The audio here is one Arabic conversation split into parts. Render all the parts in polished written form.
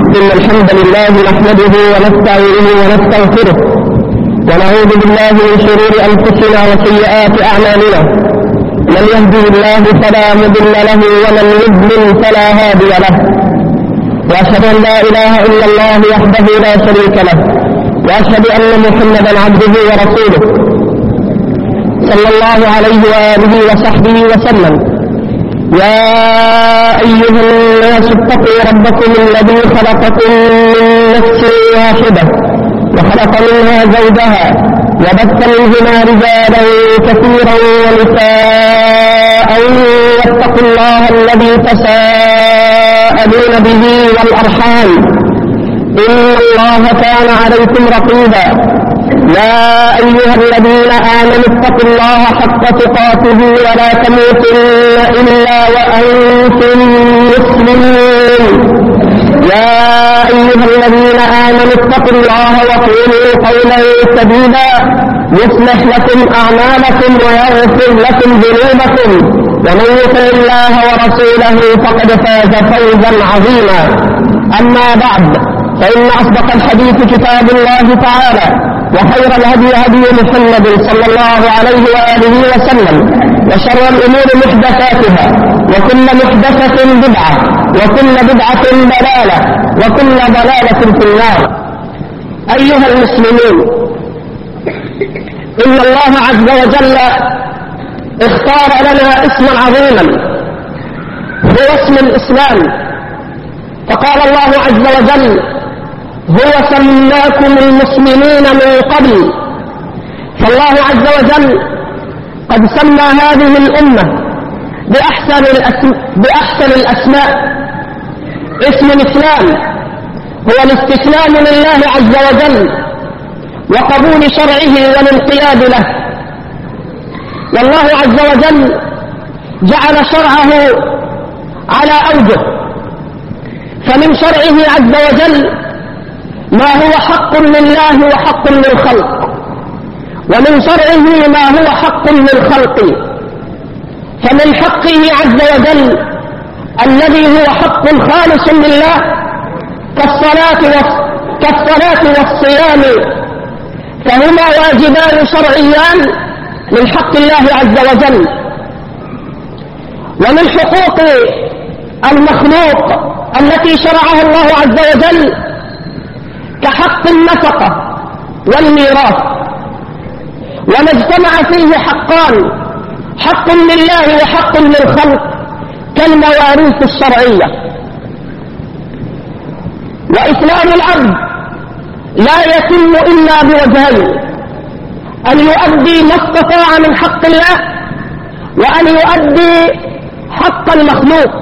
إن الحمد لله نحمده ونستعينه ونستغفره ونعوذ بالله من شرور أنفسنا وسيئات أعمالنا. من يهده الله فلا مضل له ومن يضلل فلا هادي له. وأشهد أن لا إله إلا الله وحده لا شريك له، وأشهد أن محمدا عبده ورسوله صلى الله عليه وآله وصحبه وسلم. يا أيها الناس اتقوا ربكم الذي خلقكم من نفس واحدة وخلق منها زوجها وبث منهما رجالا كثيرا ونساء واتقوا الله الذي تساءلون به والأرحام إن الله كان عليكم رقيبا. يا أيها الذين آمنوا اتقوا الله حق تقاته ولا تموتن إلا وأنتم مسلمون. يا أيها الذين آمنوا اتقوا الله وقولوا قولا سديدا يصلح لكم أعمالكم ويغفر لكم ذنوبكم، ومن يطع الله ورسوله فقد فاز فوزا عظيما. أما بعد، فإن أصدق الحديث كتاب الله تعالى، وخير الهدي هدي محمد صلى الله عليه وآله وسلم، وشر الأمور محدثاتها، وكل محدثة بدعة، وكل بدعة ضلالة، وكل ضلالة في النار. أيها المسلمون، إن الله عز وجل اختار لنا اسما عظيما هو اسم الإسلام. فقال الله عز وجل: هو سماكم المسلمين من قبل. فالله عز وجل قد سمى هذه الأمة بأحسن الأسماء. اسم الإسلام هو الاستسلام لله عز وجل وقبول شرعه والانقياد له. والله عز وجل جعل شرعه على أوجه، فمن شرعه عز وجل ما هو حق لله وحق للخلق، ومن شرعه ما هو حق للخلق. فمن حقه عز وجل الذي هو حق خالص لله كالصلاة والصيام، فهما واجبان شرعيان من حق الله عز وجل. ومن حقوق المخلوق التي شرعها الله عز وجل كحق النفقة والميراث. وما اجتمع فيه حقان، حق لله وحق للخلق، كالمواريث الشرعية. وإسلام العبد لا يتم إلا بوجهين: أن يؤدي ما استطاع من حق الله، وأن يؤدي حق المخلوق.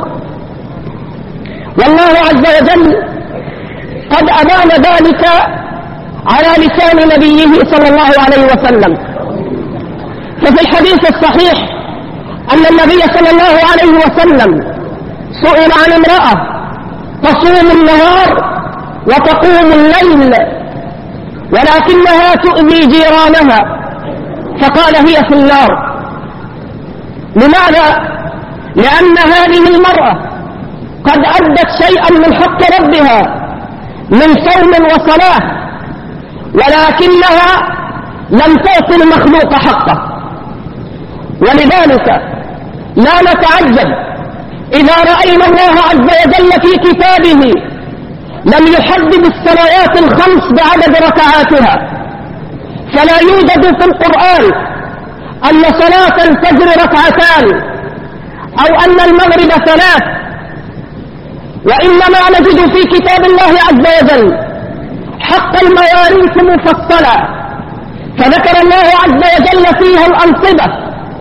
والله عز وجل قد أبان ذلك على لسان نبيه صلى الله عليه وسلم. ففي الحديث الصحيح أن النبي صلى الله عليه وسلم سئل عن امرأة تصوم النهار وتقوم الليل ولكنها تؤذي جيرانها، فقال: هي في النار. لماذا؟ لأن هذه المرأة قد أدت شيئا من حق ربها من صوم وصلاة، ولكنها لم تعطي المخلوق حقه. ولذلك لا نتعجب إذا رأينا الله عز وجل في كتابه لم يحدد الصلوات الخمس بعدد ركعاتها. فلا يوجد في القرآن أن صلاة الفجر ركعتان أو أن المغرب 3، وإنما نجد في كتاب الله عز وجل حق المواريث مفصلا، فذكر الله عز وجل فيها الأنصبة،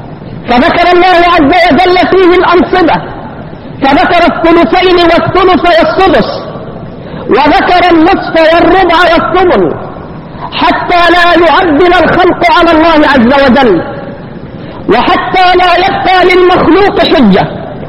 فذكر الثلثين والثلث والسدس، وذكر النصف والربع والثمن، حتى لا يعدل الخلق على الله عز وجل، وحتى لا يبقى للمخلوق حجة.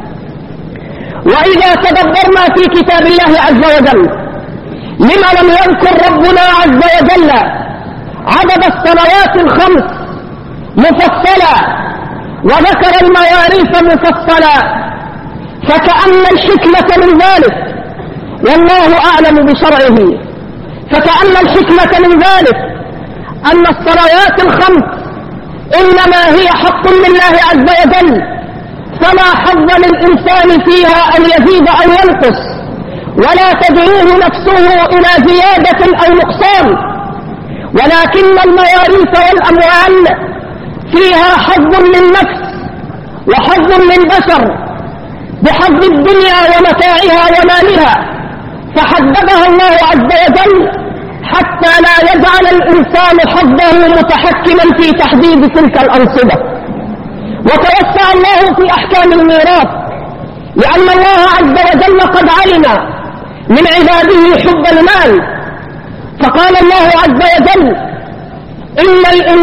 وإذا تدبرنا في كتاب الله عز وجل لما لم يذكر ربنا عز وجل عدد الصلوات الخمس مفصلا وذكر المواريث مفصلا؟ فكأن الحكمة من ذلك والله أعلم بشرعه. فكأن الحكمة من ذلك أن الصلوات الخمس إنما هي حق لله عز وجل، فلا حظ للإنسان فيها أن يزيد أو ينقص، ولا تدعوه نفسه إلى زيادة أو نقصان، ولكن المواريث والأموال فيها حظ للنفس وحظ للبشر بحظ الدنيا ومتاعها ومالها، فحددها الله عز وجل حتى لا يجعل الإنسان حظه متحكما في تحديد تلك الأنصبة. وتوسع الله في أحكام الميراث، لأن الله عز وجل قد علم من عباده حب المال، فقال الله عز وجل: إن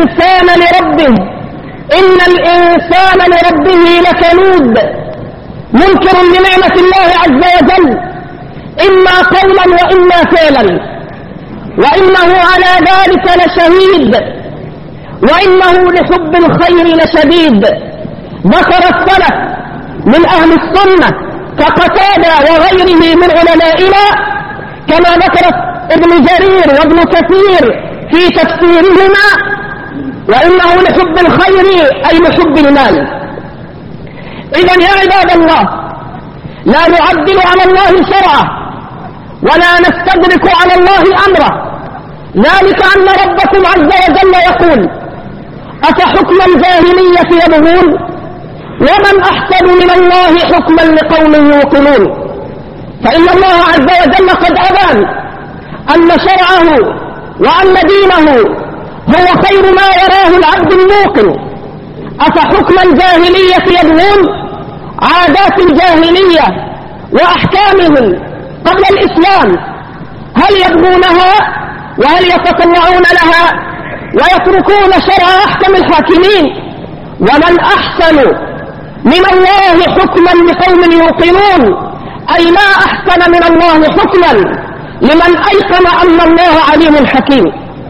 الإنسان لربه لكنود، منكر لنعمة الله عز وجل إما قولا وإما فعلا، وإنه على ذلك لشهيد، وإنه لحب الخير لشديد. ذكر السلف من أهل السنة كقتادة وغيره من علمائنا، كما ذكر ابن جرير وابن كثير في تفسيرهما: وإنه لحب الخير أي لحب المال. إذن يا عباد الله، لا نعدل على الله شرعه ولا نستدرك على الله أمره، ذلك أن ربكم عز وجل يقول: أفحكم الجاهلية يبغون ومن أحسن من الله حكما لقوم يوقنون. فإن الله عز وجل قد أبان أن شرعه وأن دينه هو خير ما يراه العبد الموقن. أفحكم الجاهلية يبغون، عادات الجاهلية وأحكامهم قبل الإسلام هل يبغونها وهل يتطلعون لها ويتركون شرع أحكم الحاكمين؟ ومن أحسن من الله حكما لقوم يوقنون، أي ما أحسن من الله حكما لمن أيقن أن الله عليم حكيم.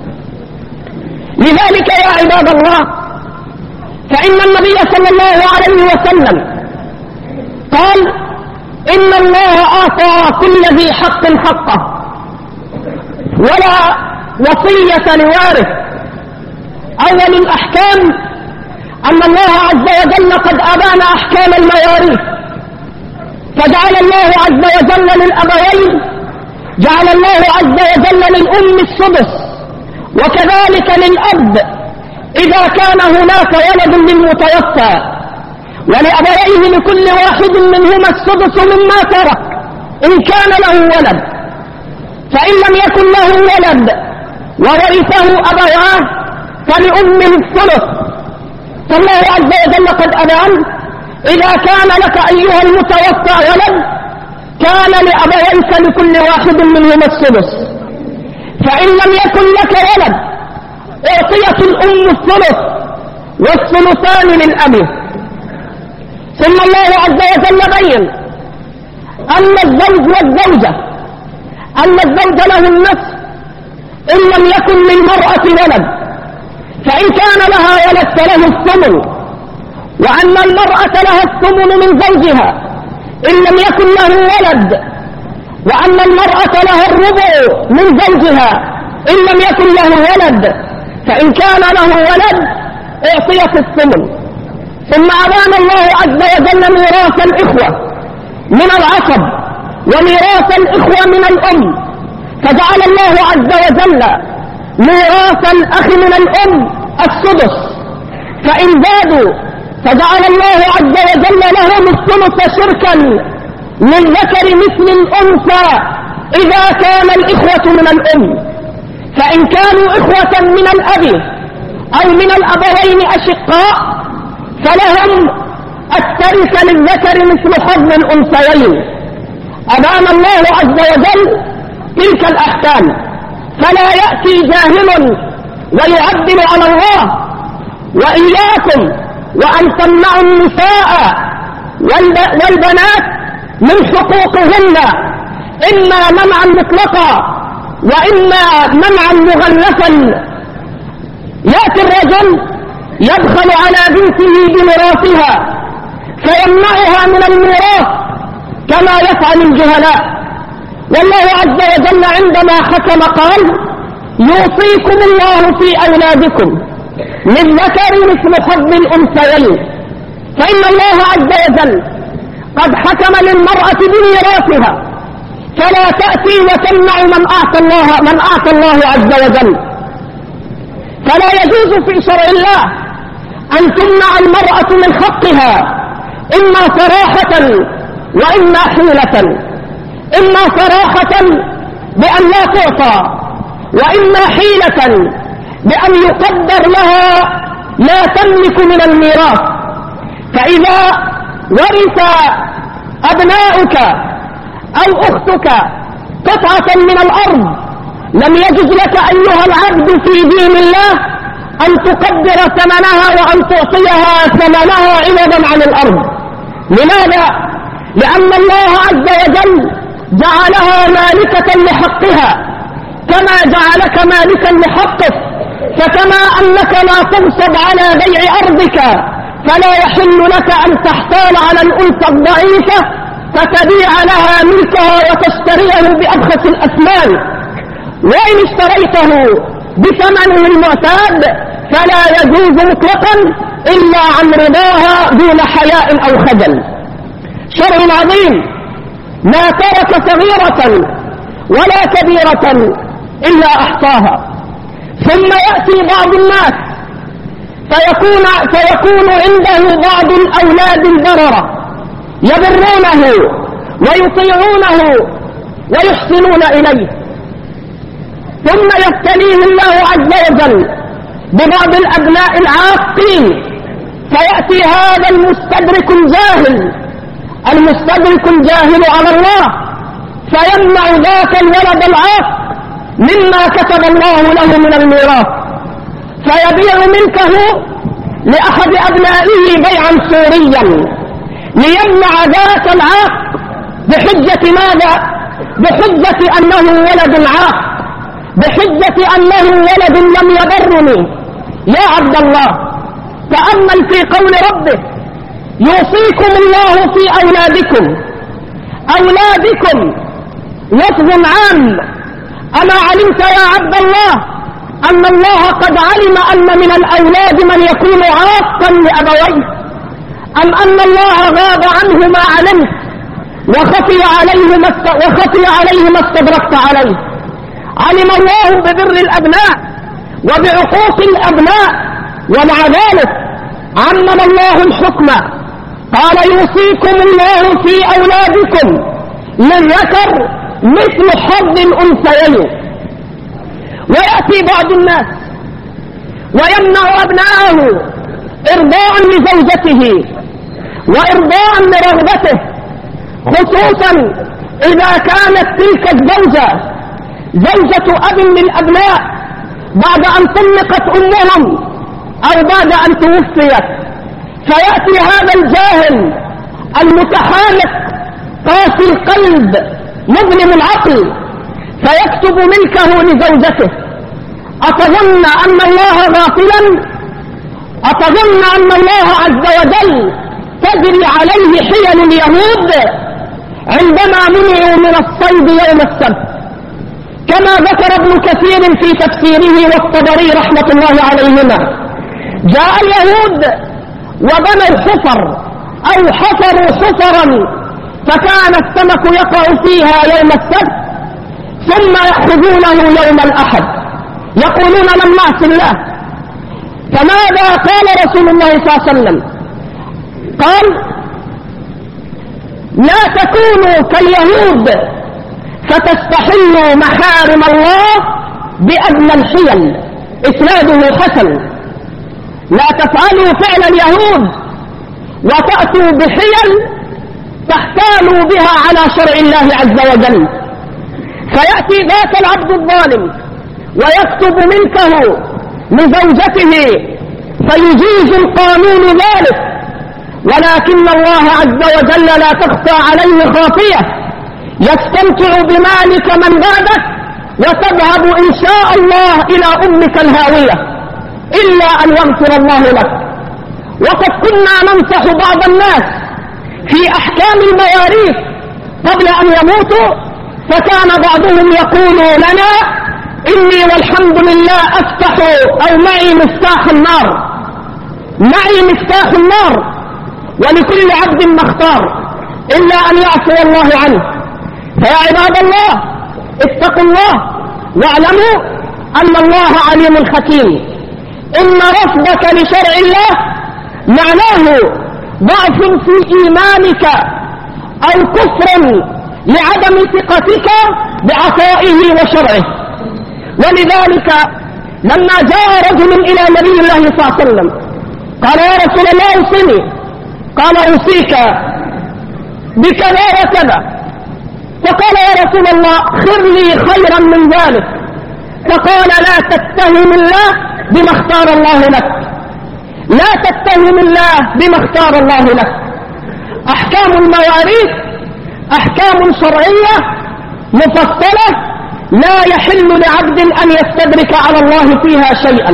لذلك يا عباد الله، فإن النبي صلى الله عليه وسلم قال: إن الله أعطى كل ذي حق حقه ولا وصية لوارث. أول الأحكام أن الله عز وجل قد أبان أحكام المواريث، فجعل الله عز وجل للأبوين، جعل الله عز وجل للأم السدس، وكذلك للأب إذا كان هناك ولد للمتوفى، ولأبويه لكل واحد منهما السدس مما ترك إن كان له ولد، فإن لم يكن له ولد وورثه أبواه فلأمه الثلث. فالله عز وجل قد أبان: إذا كان لك أيها المتوفى ولد كان لأبويك لكل واحد منهما السدس، فإن لم يكن لك ولد أعطيت الأم الثلث والثلثان للأب. ثم الله عز وجل بين أن الزوج والزوجة له النصف إن لم يكن للمرأة ولد، فإن كان لها ولد فله الثمن، وأن المرأة لها الثمن من زوجها إن لم يكن له ولد، وأن المرأة لها الربع من زوجها إن لم يكن له ولد، فإن كان له ولد أعطيت الثمن. ثم أبان الله عز وجل ميراث الإخوة من العصب وميراث الإخوة من الأم، فجعل الله عز وجل ميراث الأخ من الأم السدس، فإن زادوا فجعل الله عز وجل لهم الثلث شركا للذكر مثل الأنثى إذا كان الإخوة من الأم، فإن كانوا إخوة من الأب أو من الأبوين أشقاء فلهم الترث للذكر مثل حظ الأنثيين. أبان الله عز وجل تلك الأحكام، فلا يأتي جاهل ويعدل على الله. وإياكم وأن تمنعوا النساء والبنات من حقوقهن، إما منعا مطلقا وإما منعا مغلفا. يأتي الرجل يبخل على بنته بميراثها فيمنعها من الميراث كما يفعل الجهلاء، والله عز وجل عندما حكم قال: يوصيكم الله في أولادكم للذكر مثل حظ الأنثيين. فإن الله عز وجل قد حكم للمرأة بميراثها، فلا تأتي وتمنع من أعطى الله عز وجل. فلا يجوز في شرع الله أن تمنع المرأة من حقها، إما صراحة وإما حيلة، إما صراحة بأن لا تعطى، وإما حيلة بأن يقدر لها لا تملك من الميراث. فإذا ورث أبناؤك أو أختك قطعة من الأرض، لم يجوز لك أيها العبد في دين الله أن تقدر ثمنها وأن تعطيها ثمنها عوضا عن الأرض. لماذا؟ لأن الله عز وجل جعلها مالكة لحقها كما جعلك مالكا لحقك. فكما أنك لا تنصب على بيع أرضك، فلا يحل لك أن تحتال على الأنثى الضعيفة فتبيع لها ملكها وتشتريه بأبخس الأثمان. وإن اشتريته بثمنه المعتاد فلا يجوز مطلقا إلا عن رضاها دون حياء أو خجل. شرع عظيم ما ترك صغيرة ولا كبيرة إلا أحصاها. ثم يأتي بعض الناس فيكون عنده بعض الأولاد البررة يبرونه ويطيعونه ويحسنون إليه، ثم يبتليه الله عز وجل ببعض الأبناء العاقين، فيأتي هذا المستدرك الجاهل على الله فيمنع ذاك الولد العاق مما كتب الله له من الميراث، فيبيع ملكه لأحد أبنائه بيعا سوريا ليمنع ذاك العاق بحجة ماذا؟ بحجة أنه ولد عاق، بحجة أنه ولد لم يبرني. يا عبد الله تأمل في قول ربه: يوصيكم الله في أولادكم. أولادكم لفظ عام. أما علمت يا عبد الله أن الله قد علم أن من الأولاد من يكون عاقا لأبويه، أم أن الله غاب عنه ما علمت وخفي عليه ما استدركت عليه؟ علم الله ببر الأبناء وبعقوق الأبناء، ومع ذلك عمم الله الحكم، قال: يوصيكم الله في أولادكم للذكر مثل حظ الأنثيين. ويأتي بعض الناس ويمنع أبناءه إرضاء لزوجته وإرضاء لرغبته، خصوصا إذا كانت تلك الزوجة زوجة أب للأبناء بعد أن طلقت أمهم أو بعد أن توفيت. فيأتي هذا الجاهل المتحالف قاسي القلب مظلم العقل فيكتب ملكه لزوجته. أتظن أن الله غافلا؟ أتظن أن الله عز وجل تجري عليه حيل اليهود عندما منعوا من الصيد يوم السبت؟ كما ذكر ابن كثير في تفسيره والطبري رحمة الله عليهما، جاء اليهود وبنوا حفر أو حفروا حفرا فكان السمك يقع فيها يوم السبت ثم يأخذونه يوم الأحد، يقولون لم نعص الله. فماذا قال رسول الله صلى الله عليه وسلم؟ قال: لا تكونوا كاليهود فتستحلوا محارم الله بأدنى الحيل. إسناده حسن. لا تفعلوا فعل اليهود وتأتوا بحيل تحتالوا بها على شرع الله عز وجل. فيأتي ذاك العبد الظالم ويكتب ملكه لزوجته فيجيز القانون ذلك، ولكن الله عز وجل لا تخفى عليه خافية، يستمتع بمالك من بعدك وتذهب إن شاء الله إلى أمك الهاوية إلا أن يغفر الله لك. وقد كنا ننصح بعض الناس في أحكام المواريث قبل أن يموتوا فكان بعضهم يقول لنا: إني والحمد لله أفتح أو معي مفتاح النار، معي مفتاح النار، ولكل عبد ما اختار إلا أن يعفو الله عنه. فيا عباد الله، اتقوا الله واعلموا أن الله عليم حكيم. إن رفضك لشرع الله معناه ضعف في إيمانك أو كفر لعدم ثقتك بعطائه وشرعه. ولذلك لما جاء رجل إلى نبي الله صلى الله عليه وسلم قال: يا رسول الله أوصني. قال: أوصيك بكذا وكذا. فقال: يا رسول الله خر لي خيرا من ذلك. فقال: لا تتهم الله بما اختار الله لك، لا تتهم الله بما اختار الله لك. أحكام المواريث أحكام شرعية مفصلة لا يحل لعبد أن يستدرك على الله فيها شيئا.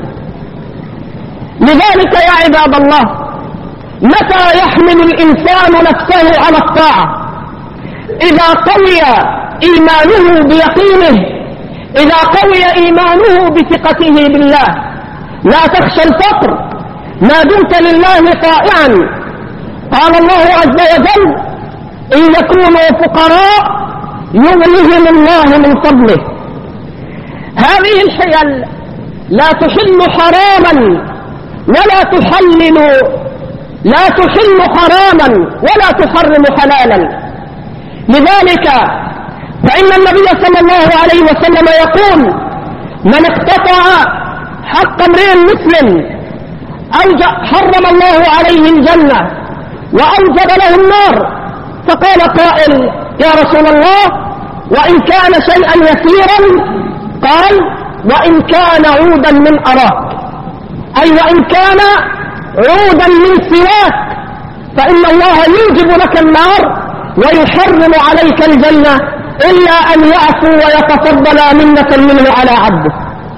لذلك يا عباد الله، متى يحمل الإنسان نفسه على الطاعة؟ إذا قوي إيمانه بيقينه، إذا قوي إيمانه بثقته بالله. لا تخشى الفقر ما دمت لله طائعا. قال الله عز وجل: إن يكونوا فقراء يغنيهم الله من فضله. هذه الحيل لا تحل حراما ولا تحلل، لا تحل حراما ولا تحرم حلالا. لذلك فإن النبي صلى الله عليه وسلم يقول: من اقتطع حق امرئ مسلم حرم الله عليه الجنة وأوجب له النار. فقال قائل: يا رسول الله وإن كان شيئا يسيرا؟ قال: وإن كان عودا من أراك، أي وإن كان عودا من سواك، فإن الله يوجب لك النار ويحرم عليك الجنة إلا أن يعفو ويتفضل منة منه على عبده.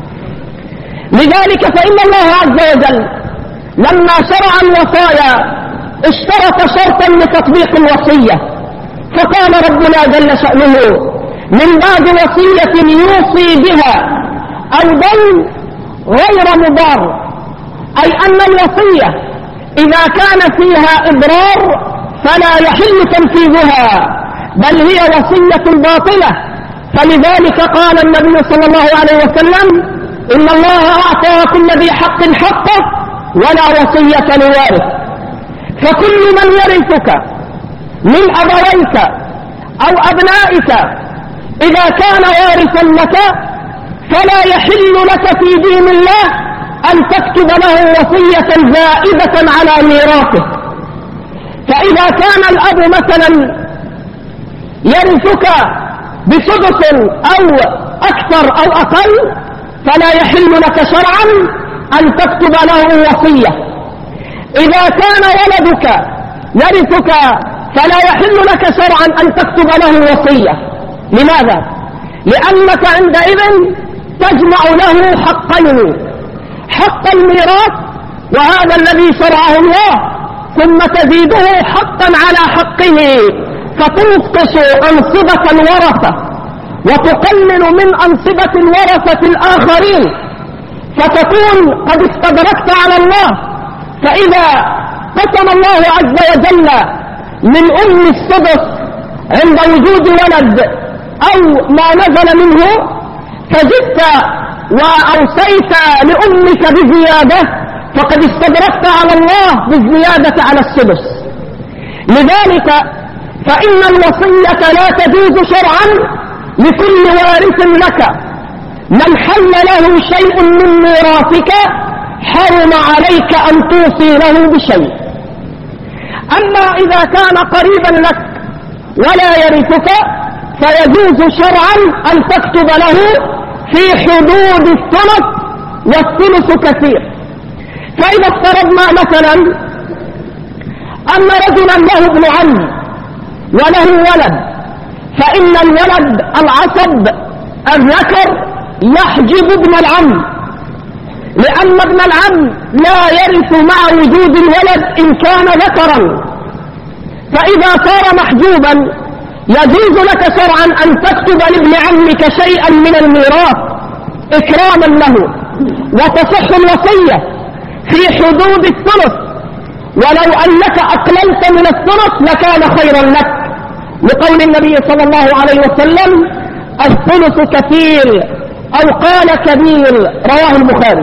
لذلك فإن الله عز وجل لما شرع الوصايا اشترط شرطا لتطبيق الوصية، فقال ربنا جل شأنه: من بعد وصية يوصي بها أو دين غير مضار. أي أن الوصية إذا كان فيها إضرار فلا يحل تنفيذها، بل هي وصية باطلة. فلذلك قال النبي صلى الله عليه وسلم: إن الله أعطى كل ذي حق حقه ولا وصية لوارث. فكل من يرثك من أبويك أو أبنائك إذا كان وارثا لك فلا يحل لك في دين الله أن تكتب له وصية زائدة على ميراثه. فإذا كان الأب مثلا يرثك بسدس أو أكثر أو أقل فلا يحل لك شرعا أن تكتب له وصية. إذا كان ولدك يرثك فلا يحل لك شرعا أن تكتب له وصية. لماذا؟ لأنك عندئذ تجمع له حقين: حق الميراث وهذا الذي شرعه الله، ثم تزيده حقا على حقه، فتنقص أنصبة الورثة وتقلل من أنصبة الورثة الآخرين، فتكون قد استدركت على الله. فإذا قسم الله عز وجل من السدس عند وجود ولد أو ما نزل منه، فزدت وأوصيت لأمك بزيادة، فقد استدركت على الله بالزيادة على السدس. لذلك فإن الوصية لا تجوز شرعا لكل وارث لك. من حل له شيء من ميراثك حرم عليك أن توصي له بشيء. أما إذا كان قريبا لك ولا يرثك فيجوز شرعا أن تكتب له في حدود الثلث، والثلث كثير. فإذا افترضنا مثلا أن رجلا له ابن عم وله ولد، فإن الولد العصب الذكر يحجب ابن العم، لأن ابن العم لا يرث مع وجود الولد إن كان ذكرا. فإذا صار محجوبا يجوز لك شرعا أن تكتب لابن عمك شيئا من الميراث إكراما له، وتصح الوصية في حدود الثلث، ولو أنك أقللت من الثلث لكان خيرا لك، لقول النبي صلى الله عليه وسلم: الثلث كثير، أو قال كبير، رواه البخاري.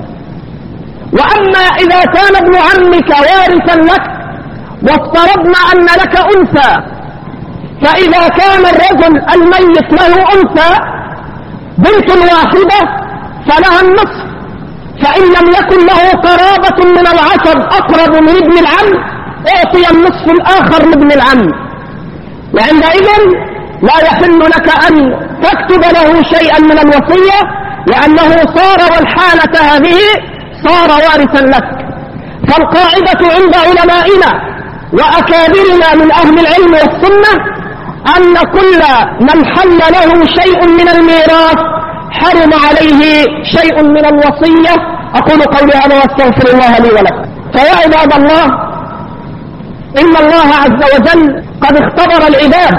وأما إذا كان ابن عمك وارثا لك وافترضنا أن لك أنثى، فإذا كان الرجل الميت له أنثى بنت واحدة فلها النصف، فإن لم يكن له قرابة من العصب أقرب من ابن العم أعطي النصف الآخر لابن العم، وعندئذ لا يحل لك أن تكتب له شيئا من الوصية، لأنه صار والحالة هذه صار وارثا لك. فالقاعدة عند علمائنا وأكابرنا من أهل العلم والسنة أن كل من حل له شيء من الميراث حرم عليه شيء من الوصية. أقول قولي هذا واستغفر الله لي ولكم. فيا عباد الله، إن الله عز وجل قد اختبر العباد،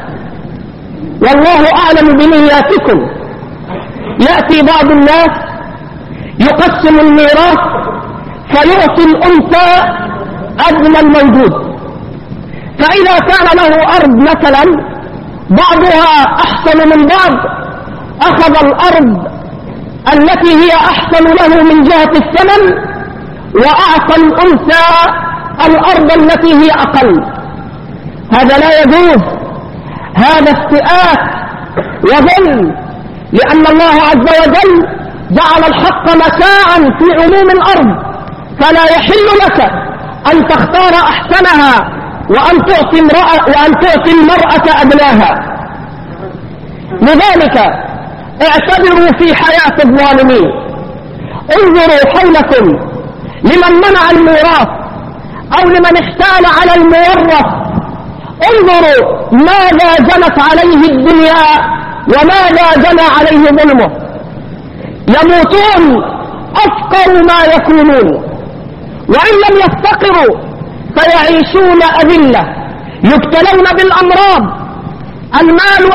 والله أعلم بنياتكم. يأتي بعض الناس يقسم الميراث فيعطي الأنثى أدنى الموجود، فإذا كان له أرض مثلا بعضها أحسن من بعض أخذ الأرض التي هي أحسن له من جهة الثمن، وأعطى الأنثى الأرض التي هي أقل. هذا لا يجوز، هذا استئاف وظلم، لأن الله عز وجل جعل الحق مساعا في عموم الأرض، فلا يحل لك أن تختار أحسنها وأن تعطي المرأة أدناها. لذلك اعتبروا في حياة الظالمين، انظروا حولكم لمن منع الميراث أو لمن احتال على المورث، انظروا ماذا جنت عليه الدنيا وماذا جنى عليه ظلمه. يموتون أفقر ما يكونون، وإن لم يفتقروا فيعيشون أذلة، يبتلون بالأمراض، المال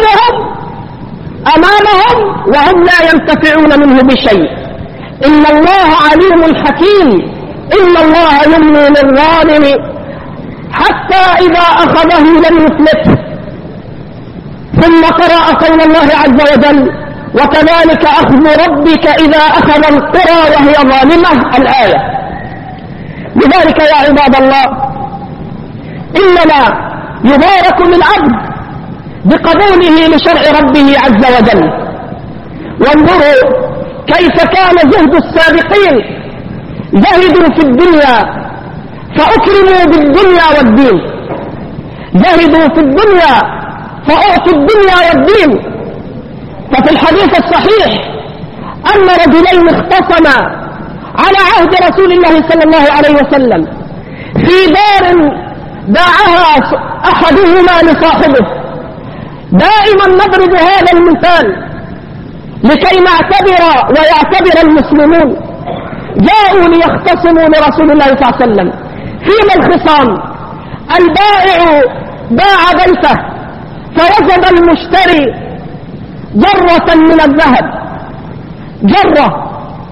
أمامهم وهم لا ينتفعون منه بشيء. إن الله عليم حكيم، إن الله يملي للظالم حتى إذا أخذه لم يفلته. ثم قرأ قول الله عز وجل: وكذلك أخذ ربك إذا أخذ القرى وهي ظالمة، الآية. لذلك يا عباد الله، إنما يبارك للعبد بقبوله لشرع ربه عز وجل. وانظروا كيف كان زهد السابقين، زهدوا في الدنيا فأكرموا بالدنيا والدين، زهدوا في الدنيا فأعطوا الدنيا والدين. ففي الحديث الصحيح أن رجلين اختصما على عهد رسول الله صلى الله عليه وسلم في دار باعها أحدهما لصاحبه. دائما نضرب هذا المثال لكي نعتبر ويعتبر المسلمون. جاءوا ليختصموا لرسول الله صلى الله عليه وسلم. فيما الخصام؟ البائع باع بيته فوجد المشتري جرة من الذهب، جرة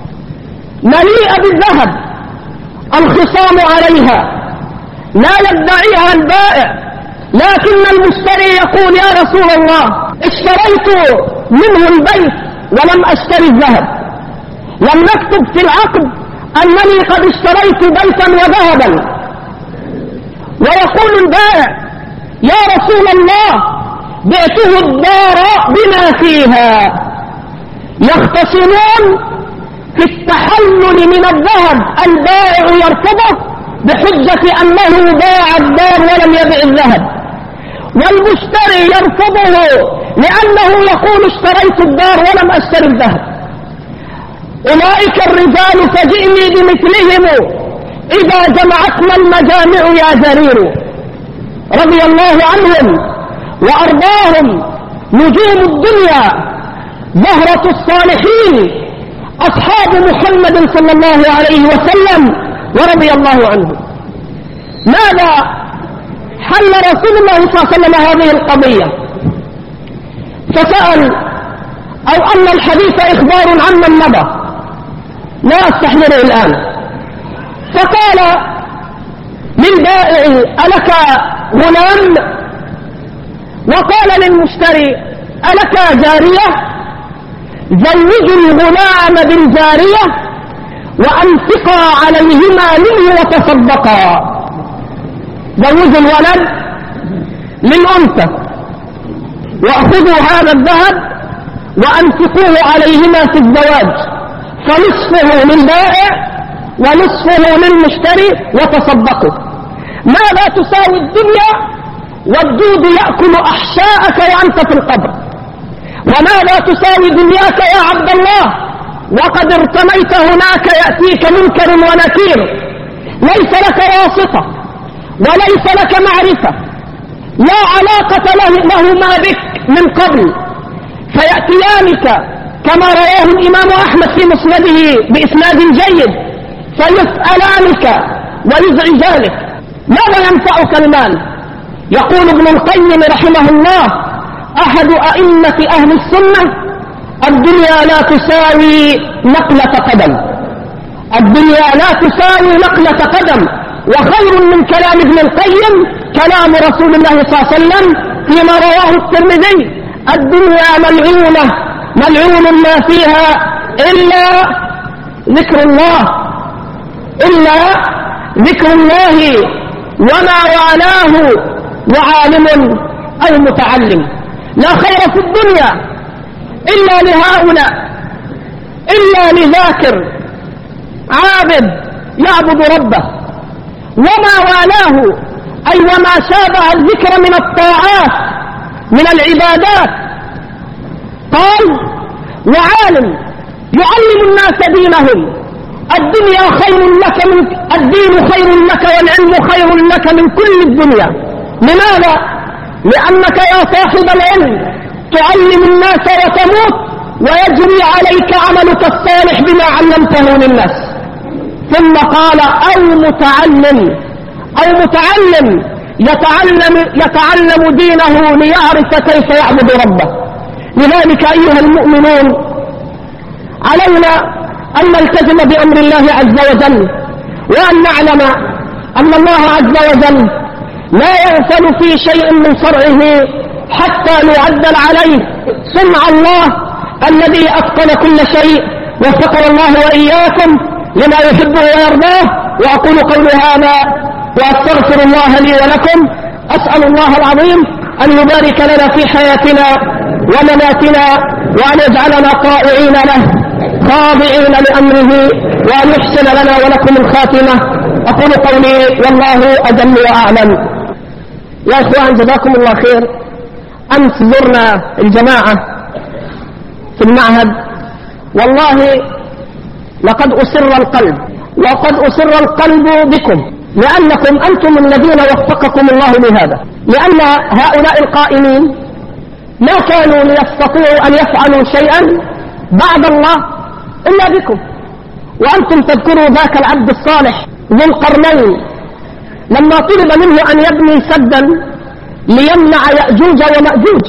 مليئة بالذهب، الخصام عليها، لا يدعيها البائع، لكن المشتري يقول: يا رسول الله، اشتريت منه البيت ولم اشتري الذهب، لم نكتب في العقد أنني قد اشتريت بيتا وذهبا. ويقول البائع: يا رسول الله، بعته الدار بما فيها. يختصمون في التحلل من الذهب، البائع يرفضه بحجة أنه باع الدار ولم يبع الذهب، والمشتري يرفضه لأنه يقول: اشتريت الدار ولم أشتري الذهب. أولئك الرجال فجئني بمثلهم إذا جمعتنا المجامع يا جرير. رضي الله عنهم وأرضاهم، نجوم الدنيا، زهرة الصالحين، أصحاب محمد صلى الله عليه وسلم ورضي الله عنهم. ماذا حل رسول الله صلى الله عليه وسلم هذه القضية فسأل أو أن الحديث إخبار عمن مضى لا أستحضره الآن، فقال للبائع ألك غلام؟ وقال للمشتري ألك جارية؟ زوجوا الغلام بالجارية وأنفقا عليهما منه وتصدقا. زوجوا الولد للأنثى وأخذوا هذا الذهب وأنفقوه عليهما في الزواج، فنصفه للبائع ونصفه للمشتري وتصدقوا. ماذا تساوي الدنيا والدود يأكل أحشاءك وأنت في القبر؟ وماذا تساوي دنياك يا عبد الله وقد ارتميت هناك يأتيك منكر ونكير، ليس لك واسطة وليس لك معرفة، لا علاقة لهما بك من قبل، فيأتيانك كما رواه الإمام أحمد في مسنده بإسناد جيد فيسألانك ويزعجانك. ماذا ينفعك المال؟ يقول ابن القيم رحمه الله أحد أئمة أهل السنة: الدنيا لا تساوي نقلة قدم، الدنيا لا تساوي نقلة قدم. وخير من كلام ابن القيم كلام رسول الله صلى الله عليه وسلم فيما رواه الترمذي: الدنيا ملعونة ملعون ما فيها إلا ذكر الله، إلا ذكر الله وما والاه وعالم أو متعلم. لا خير في الدنيا إلا لهؤلاء، إلا لذاكر عابد يعبد ربه، وما والاه أي وما شابه الذكر من الطاعات من العبادات. قال: وعالم يعلم الناس دينهم. الدنيا خير لك من الدين خير لك والعلم خير لك من كل الدنيا. لماذا؟ لأنك يا صاحب العلم تعلم الناس وتموت ويجري عليك عملك الصالح بما علمته للناس. ثم قال: أو متعلم يتعلم دينه ليعرف كيف يعبد ربه. لذلك أيها المؤمنون علينا أن نلتزم بأمر الله عز وجل، وأن نعلم أن الله عز وجل لا يغفل في شيء من شرعه حتى يعدل عليه. صنع الله الذي أتقن كل شيء، وفقنا الله وإياكم لما يحبه ويرضاه. وأقول قولي هذا وأستغفر الله لي ولكم. أسأل الله العظيم أن يبارك لنا في حياتنا ومماتنا، وأن يجعلنا طائعين له خاضعين لأمره، وأن يحسن لنا ولكم الخاتمة. أقول قولي والله أجل وأعلم. يا إخوان جزاكم الله خير، أمس زرنا الجماعة في المعهد، والله لقد أسر القلب، وقد أسر القلب بكم، لأنكم أنتم الذين وفقكم الله لهذا. لأن هؤلاء القائمين ما كانوا ليستطيعوا أن يفعلوا شيئا بعد الله إلا بكم. وأنتم تذكروا ذاك العبد الصالح ذو القرنين لما طلب منه أن يبني سدا ليمنع يأجوج ومأجوج،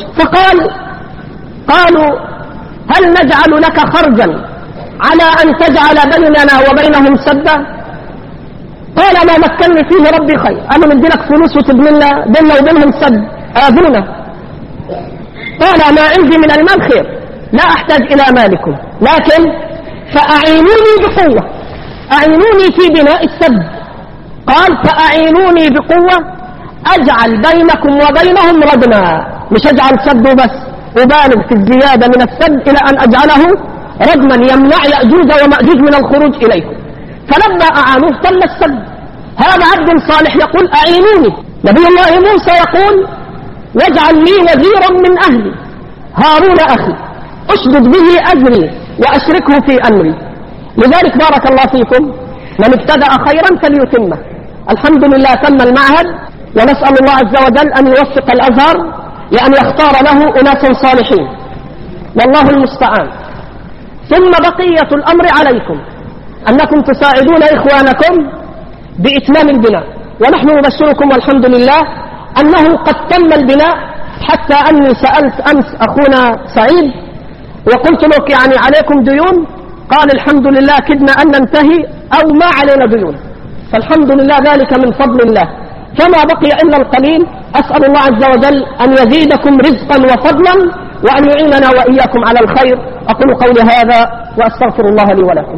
قالوا: هل نجعل لك خرجا على أن تجعل بيننا وبينهم سدا؟ قال: ما مكنني فيه ربي خير، أنا مدي لك فلوس وتبني لنا بيننا وبينهم سد، آذونا. قال: ما عندي من المال خير، لا أحتاج إلى مالكم، لكن فأعينوني بقوة، أعينوني في بناء السد. قال: فأعينوني بقوة أجعل بينكم وبينهم ردما، مش أجعل سد وبس، أبالغ في الزيادة من السد إلى أن أجعله ردما يمنع يأجوج ومأجوج من الخروج إليكم. فلما أعانوه تم السد. هذا عبد صالح يقول: أعينوني. نبي الله موسى يقول: واجعل لي وزيرا من أهلي هارون أخي أشدد به أزري وأشركه في أمري. لذلك بارك الله فيكم، من ابتدأ خيرا فليتمه. الحمد لله تم المعهد، ونسأل الله عز وجل أن يوفق الأزهر لأن يختار له أناس صالحين، والله المستعان. ثم بقية الأمر عليكم أنكم تساعدون إخوانكم بإتمام البناء، ونحن نبشركم والحمد لله أنه قد تم البناء، حتى أني سألت أمس أخونا سعيد وقلت له يعني عليكم ديون؟ قال الحمد لله كدنا أن ننتهي أو ما علينا ديون، فالحمد لله ذلك من فضل الله. فما بقي إلا القليل. أسأل الله عز وجل أن يزيدكم رزقا وفضلا وأن يعيننا وإياكم على الخير. أقول قولي هذا وأستغفر الله لي ولكم.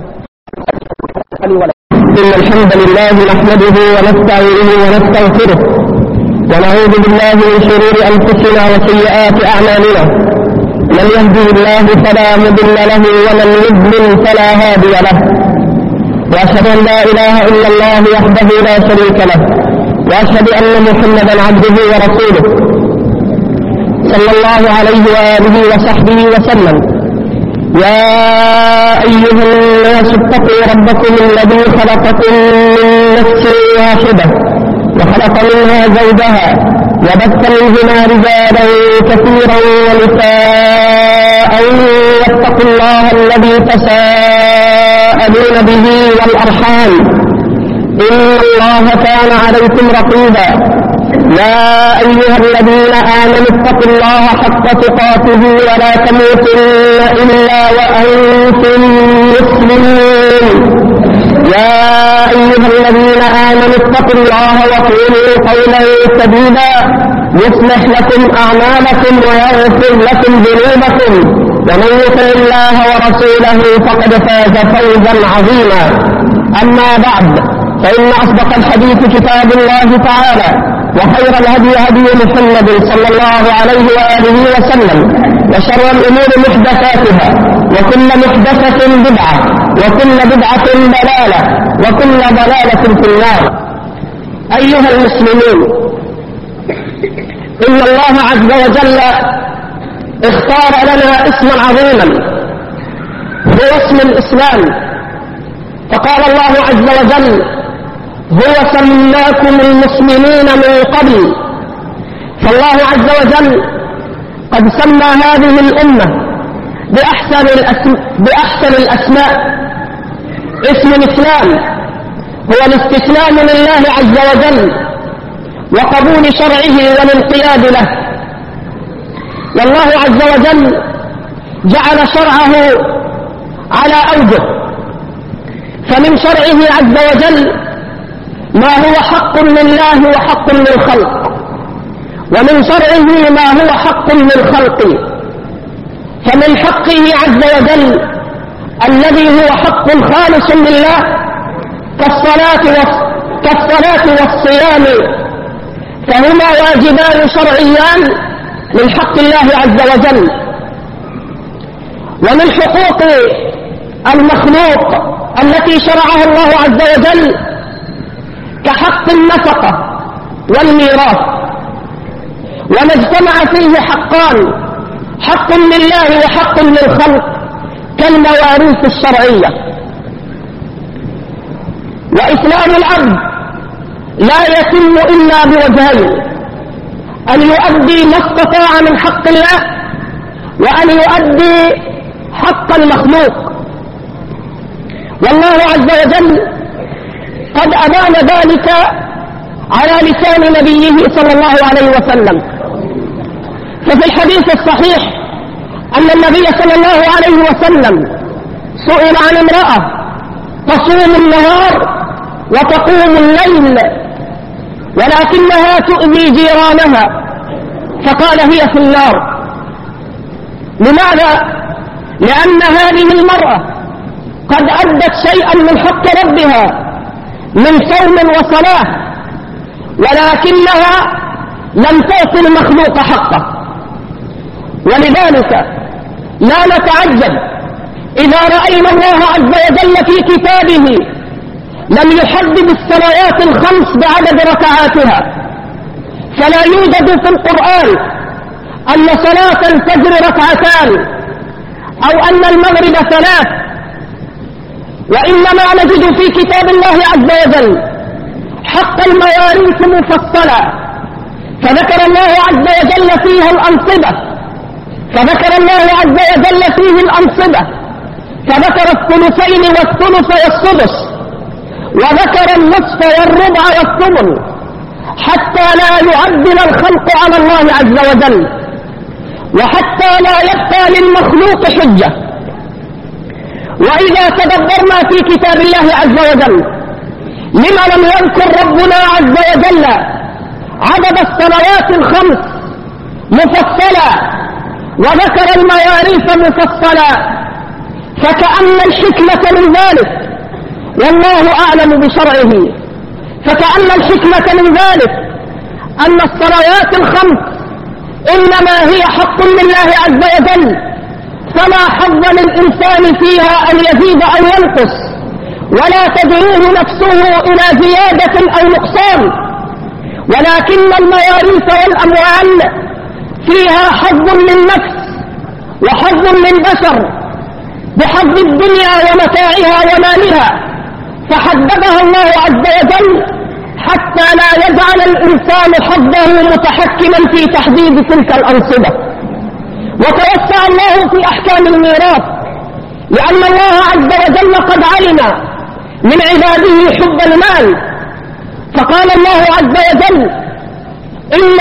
إن الحمد لله نحمده ونستعينه ونستغفره ونعوذ بالله من شرور أنفسنا وسيئات أعمالنا. من يهده الله فلا مضل له ومن يضلل فلا هادي له. وأشهد أن لا إله إلا الله وحده لا شريك له، وأشهد أن محمدا عبده ورسوله صلى الله عليه وآله وصحبه وسلم. يا أيها الناس اتقوا ربكم الذي خلقكم من نفس واحدة وخلق منها زوجها وبث منهما رجالا كثيرا ونساء واتقوا الله الذي تساءلون به والأرحام إن الله كان عليكم رقيبا. يا أيها الذين آمنوا اتقوا الله حق تقاته ولا تموتن إلا وأنتم مسلمون. يا أيها الذين آمنوا اتقوا الله وقولوا قولا سديدا يصلح لكم أعمالكم ويغفر لكم ذنوبكم، ومن يطع الله ورسوله فقد فاز فوزا عظيما. أما بعد، فإن أصدق الحديث كتاب الله تعالى، وخير الهدي هدي محمد صلى الله عليه وآله وسلم، وشر الأمور محدثاتها، وكل محدثة بدعة، وكل بدعة ضلالة، وكل ضلالة في النار. أيها المسلمون، إن الله عز وجل اختار لنا اسما عظيما هو اسم الإسلام، فقال الله عز وجل: هو سماكم المسلمين من قبل. فالله عز وجل قد سمى هذه الأمة بأحسن الأسماء. اسم الإسلام هو الاستسلام لله عز وجل وقبول شرعه والانقياد له. والله عز وجل جعل شرعه على أوجه، فمن شرعه عز وجل ما هو حق لله وحق للخلق، ومن شرعه ما هو حق للخلق. فمن حقه عز وجل الذي هو حق خالص لله كالصلاة والصيام، فهما واجبان شرعيان من حق الله عز وجل. ومن حقوق المخلوق التي شرعها الله عز وجل كحق النفقة والميراث. وما اجتمع فيه حقان، حق لله وحق للخلق، كالمواريث الشرعية. وإسلام العبد لا يتم إلا بوجهين: أن يؤدي ما استطاع من حق الله، وأن يؤدي حق المخلوق. والله عز وجل قد أبان ذلك على لسان نبيه صلى الله عليه وسلم. ففي الحديث الصحيح أن النبي صلى الله عليه وسلم سئل عن امرأة تصوم النهار وتقوم الليل ولكنها تؤذي جيرانها، فقال: هي في النار. لماذا؟ لأن هذه المرأة قد أدت شيئا من حق ربها من صوم وصلاة، ولكنها لم تعطي المخلوق حقه. ولذلك لا نتعجب إذا رأينا الله عز وجل في كتابه لم يحدد الصلوات الخمس بعدد ركعاتها. فلا يوجد في القرآن أن صلاة الفجر ركعتان أو أن المغرب 3، وإنما نجد في كتاب الله عز وجل حق المواريث مفصلا، فذكر الله عز وجل فيها الأنصبة، فذكر الثلثين والثلث والسدس، وذكر النصف والربع والثمن. حتى لا يعدل الخلق على الله عز وجل، وحتى لا يبقى للمخلوق حجة. وإذا تدبرنا في كتاب الله عز وجل، لما لم يذكر ربنا عز وجل عدد الصلوات الخمس مفصلا وذكر المواريث مفصلا؟ فكأن الحكمة من ذلك، والله أعلم بشرعه، فكأن الحكمة من ذلك أن الصلوات الخمس إنما هي حق لله عز وجل، فلا حظ للإنسان فيها أن يزيد أو ينقص، ولا تدعوه نفسه إلى زيادة أو نقصان. ولكن المواريث والأموال فيها حظ للنفس وحظ للبشر بحظ الدنيا ومتاعها ومالها، فحددها الله عز وجل حتى لا يجعل الإنسان حظه متحكما في تحديد تلك الأنصبة. وتوسع الله في أحكام الميراث، لأن الله عز وجل قد علم من عباده حب المال، فقال الله عز وجل: إن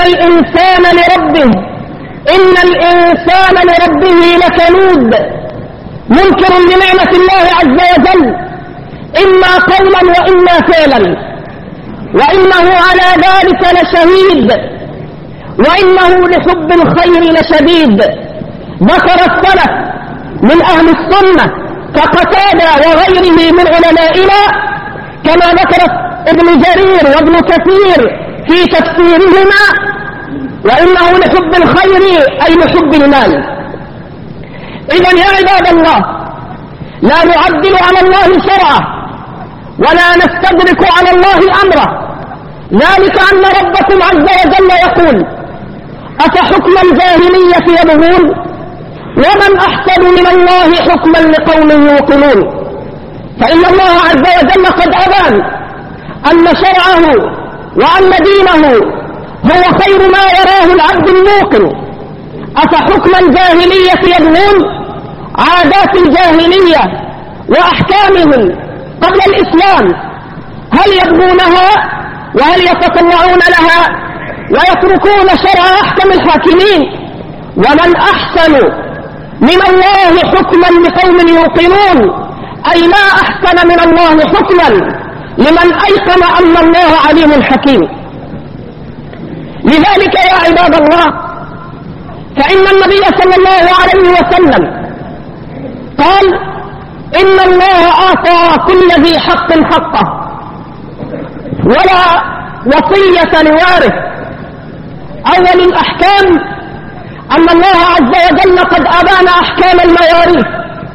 الإنسان لربه لكنود، منكر لنعمة الله عز وجل إما قولا وإما فعلا، وإنه على ذلك لشهيد، وإنه لحب الخير لشديد. ذكر السلف من أهل السنة كقتادة وغيره من علمائنا، كما ذكر ابن جرير وابن كثير في تفسيرهما: وإنه لحب الخير أي لحب المال. إذن يا عباد الله، لا نعدل على الله شرعه ولا نستدرك على الله أمره، ذلك أن ربكم عز وجل يقول: أفحكم الجاهلية يبغون ومن أحسن من الله حكما لقوم يوقنون. فإن الله عز وجل قد أبان أن شرعه وأن دينه هو خير ما يراه العبد الموقن. أفحكم الجاهلية يبغون، عادات الجاهلية وأحكامهم قبل الإسلام، هل يبغونها وهل يتطلعون لها ويتركون شرع أحكم الحاكمين؟ ومن أحسن من الله حكما لقوم يوقنون، أي ما أحسن من الله حكما لمن أيقن أن الله عليم حكيم. لذلك يا عباد الله، فإن النبي صلى الله عليه وسلم قال: إن الله أعطى كل ذي حق حقه ولا وصية لوارث. أول الأحكام أن الله عز وجل قد أبان أحكام المواريث،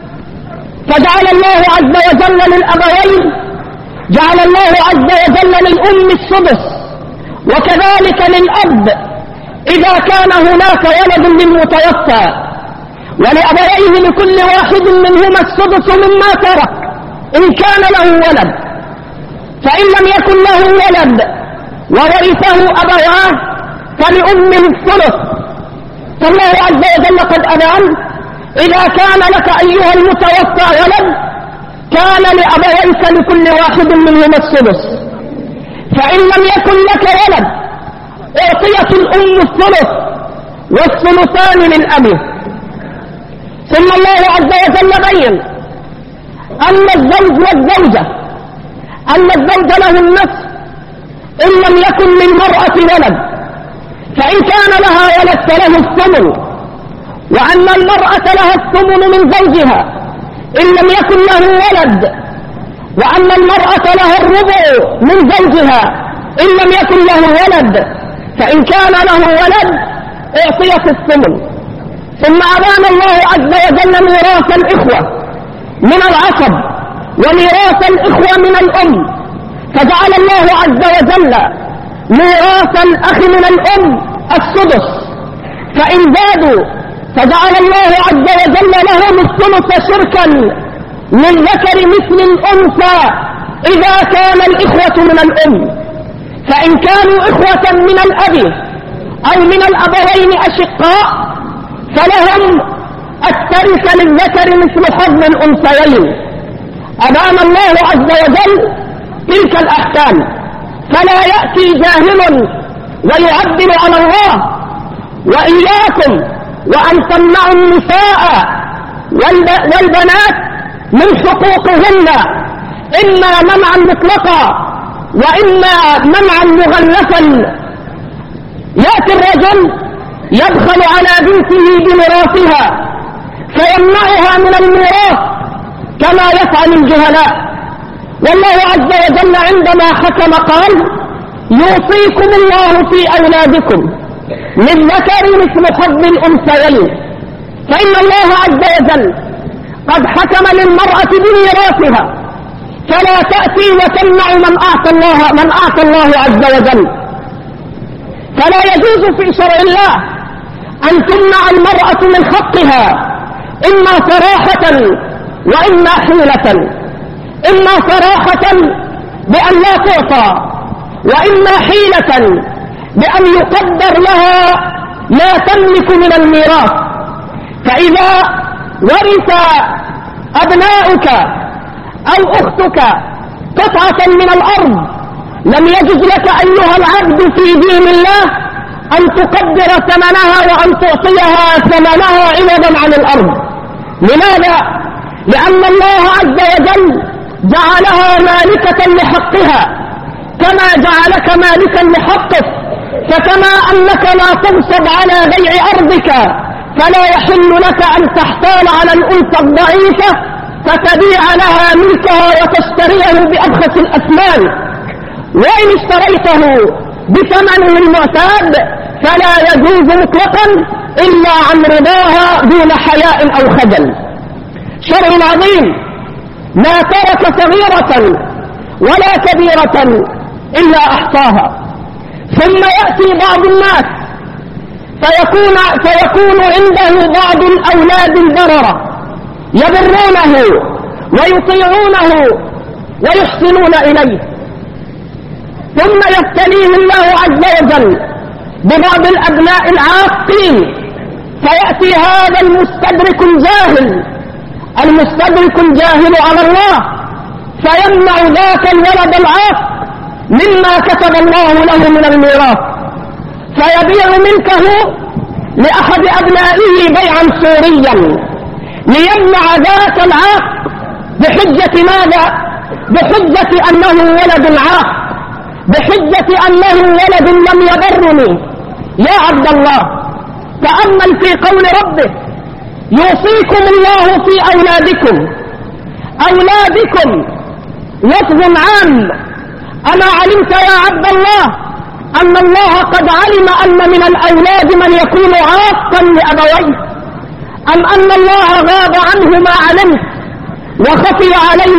فجعل الله عز وجل للأبوين، جعل الله عز وجل للأم السدس، وكذلك للأب إذا كان هناك ولد للمتوفى، ولأبويه لكل واحد منهما السدس مما ترك إن كان له ولد. فإن لم يكن له ولد وورثه أبواه فلأمه الثلث. فالله عز وجل قد أبان: إذا كان لك أيها المتوفى ولد كان لأبويك لكل واحد منهما السدس. فإن لم يكن لك ولد أعطيت الأم الثلث والثلثان للأب. ثم الله عز وجل بين أن الزوج والزوجة له النصف إن لم يكن للمرأة ولد، فإن كان لها ولد فله الثمن، وأن المرأة لها الثمن من زوجها إن لم يكن له ولد، وأن المرأة لها الربع من زوجها إن لم يكن له ولد، فإن كان له ولد أعطيت الثمن. ثم أبان الله عز وجل ميراث الإخوة من العصب وميراث الإخوة من الأم، فجعل الله عز وجل ميراث الأخ من الأم السدس، فإن زادوا فجعل الله عز وجل لهم الثلث شركا للذكر مثل الأنثى إذا كان الإخوة من الأم. فإن كانوا إخوة من الأب أو من الأبوين أشقاء فلهم الترث للذكر مثل حظ الأنثيين. أبان الله عز وجل تلك الأحكام. فلا يأتي جاهل ويعدل على الله. وإياكم وأن تمنعوا النساء والبنات من حقوقهن، إما منعا مطلقا وإما منعا مغلفا. يأتي الرجل يبخل على بنته بميراثها فيمنعها من الميراث كما يفعل الجهلاء. والله عز وجل عندما حكم قال: يوصيكم الله في أولادكم للذكر مثل حظ الأنثيين. فإن الله عز وجل قد حكم للمرأة بميراثها، فلا تأتي وتمنع من أعطى الله عز وجل. فلا يجوز في شرع الله أن تمنع المرأة من حقها، إما صراحة وإما حيلة. إما صراحة بأن لا تعطى، وإما حيلة بأن يقدر لها لا تملك من الميراث. فإذا ورث أبناؤك أو أختك قطعة من الأرض لم يجوز لك أيها العبد في دين الله أن تقدر ثمنها وأن تعطيها ثمنها عوضا عن الأرض. لماذا؟ لأن الله عز وجل جعلها مالكة لحقها كما جعلك مالكا لحقك. فكما أنك لا تغصب على بيع أرضك، فلا يحل لك أن تحتال على الأنثى الضعيفة فتبيع لها ملكها وتشتريه بأبخس الأثمان. وإن اشتريته بثمنه المعتاد فلا يجوز مطلقا إلا عن رضاها دون حياء أو خجل. شرع عظيم ما ترك صغيرة ولا كبيرة إلا أحصاها. ثم يأتي بعض الناس فيكون عنده بعض الأولاد البررة يبرونه ويطيعونه ويحسنون إليه، ثم يبتليه الله عز وجل ببعض الأبناء العاقين، فيأتي هذا المستدرك الجاهل على الله فيمنع ذاك الولد العاق مما كتب الله له من الميراث، فيبيع ملكه لأحد أبنائه بيعا سوريا ليمنع ذاك العاق. بحجة ماذا؟ بحجة أنه ولد عاق، بحجة أنه ولد لم يبرني. يا عبد الله تأمل في قول ربه: يوصيكم الله في أولادكم. أولادكم لفظ عام. أما علمت يا عبد الله أن الله قد علم أن من الأولاد من يكون عاقا لأبويه، أم أن الله غاب عنه ما علمت وخفي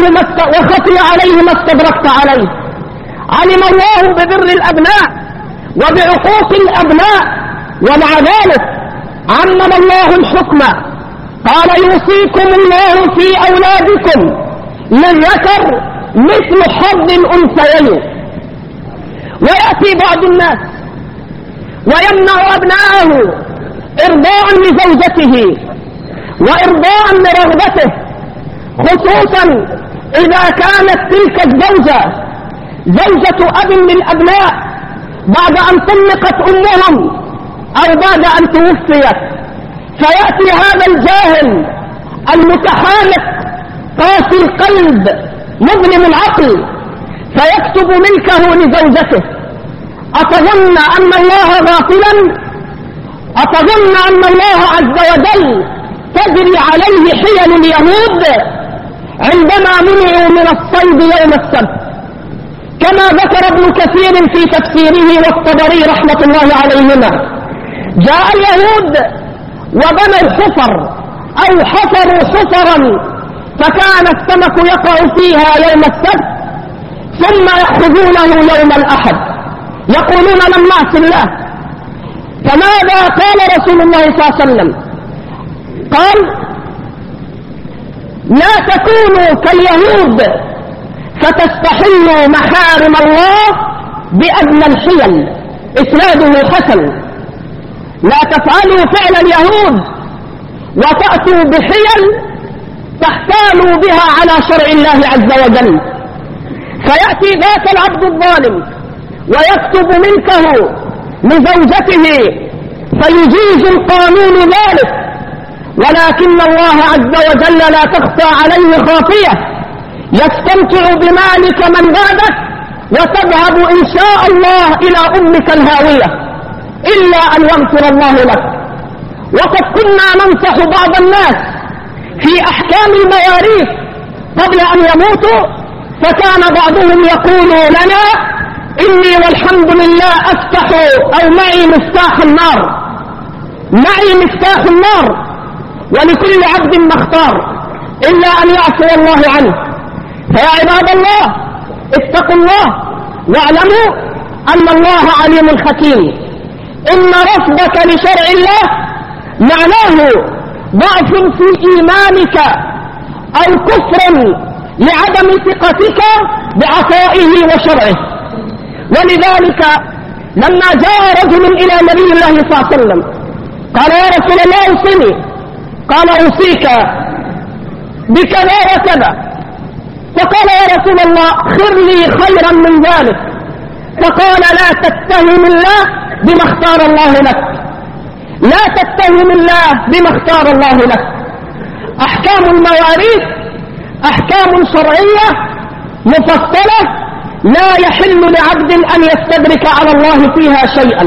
عليه ما استدركت عليه؟ علم الله ببر الأبناء وبعقوق الأبناء، ومع ذلك عمم الله الحكم قال: يوصيكم الله في أولادكم للذكر مثل حظ الأنثيين. ويأتي بعض الناس ويمنع أبناءه إرضاء لزوجته وإرضاء لرغبته، خصوصا إذا كانت تلك الزوجة زوجة أب للأبناء بعد أن طلقت أمهم أو بعد أن توفيت. فيأتي هذا الجاهل المتحالف قاسي القلب مظلم العقل فيكتب ملكه لزوجته. أتظن أن الله غافلا؟ أتظن أن الله عز وجل تجري عليه حيل اليهود عندما منعوا من الصيد يوم السبت؟ كما ذكر ابن كثير في تفسيره والطبري رحمة الله عليهما، جاء اليهود وبنوا حفر أو حفروا حفرا فكان السمك يقع فيها يوم السبت ثم يأخذونه يوم الأحد، يقولون لم نعص الله. فماذا قال رسول الله صلى الله عليه وسلم؟ قال: لا تكونوا كاليهود فتستحلوا محارم الله بأدنى الحيل. إسناده حسن. لا تفعلوا فعل اليهود وتأتوا بحيل تحتالوا بها على شرع الله عز وجل. فيأتي ذاك العبد الظالم ويكتب ملكه لزوجته فيجيز القانون ذلك، ولكن الله عز وجل لا تخفى عليه خافية، يستمتع بمالك من بعدك وتذهب إن شاء الله إلى أمك الهاوية إلا أن يغفر الله لك. وقد كنا ننصح بعض الناس في أحكام المواريث قبل أن يموتوا، فكان بعضهم يقول لنا: إني والحمد لله أفتح أو معي مفتاح النار، معي مفتاح النار، ولكل عبد مختار إلا أن يعفو الله عنه. فيا عباد الله اتقوا الله واعلموا أن الله عليم حكيم. إن رفضك لشرع الله معناه ضعف في إيمانك أو كفر لعدم ثقتك بعطائه وشرعه. ولذلك لما جاء رجل إلى نبي الله صلى الله عليه وسلم قال: يا رسول الله أوصني. قال: أوصيك بكذا وكذا. فقال: يا رسول الله خر لي خيرا من ذلك. فقال: لا تتهم الله بما اختار الله لك، لا تتهم الله بما اختار الله لك. أحكام المواريث أحكام شرعية مفصلة لا يحل لعبد أن يستدرك على الله فيها شيئا.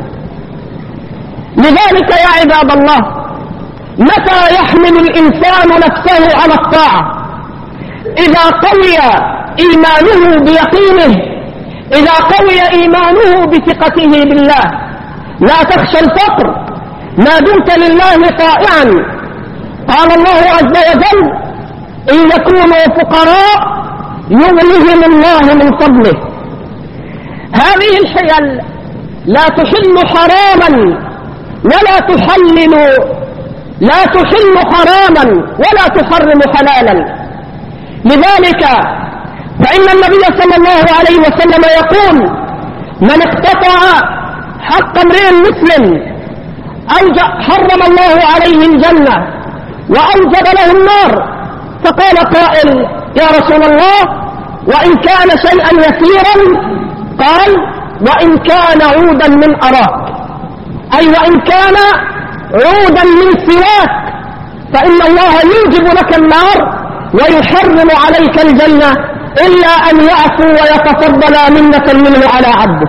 لذلك يا عباد الله متى يحمل الإنسان نفسه على الطاعة؟ إذا قوي إيمانه بيقينه، إذا قوي إيمانه بثقته بالله. لا تخشى الفقر ما دمت لله طائعا. قال الله عز وجل: إن يكونوا فقراء يغنيهم الله من فضله. هذه الحيل لا تحل حراما ولا تحلل، لا تحل حراما ولا تحرم حلالا. لذلك فإن النبي صلى الله عليه وسلم يقول: من اقتطع حق امرئ مسلم حرم الله عليه الجنة وأوجب له النار. فقال قائل: يا رسول الله وإن كان شيئا يسيرا؟ قال: وإن كان عودا من أراك، أي وإن كان عودا من سواك، فإن الله يوجب لك النار ويحرم عليك الجنة إلا أن يعفو ويتفضل منة منه على عبده.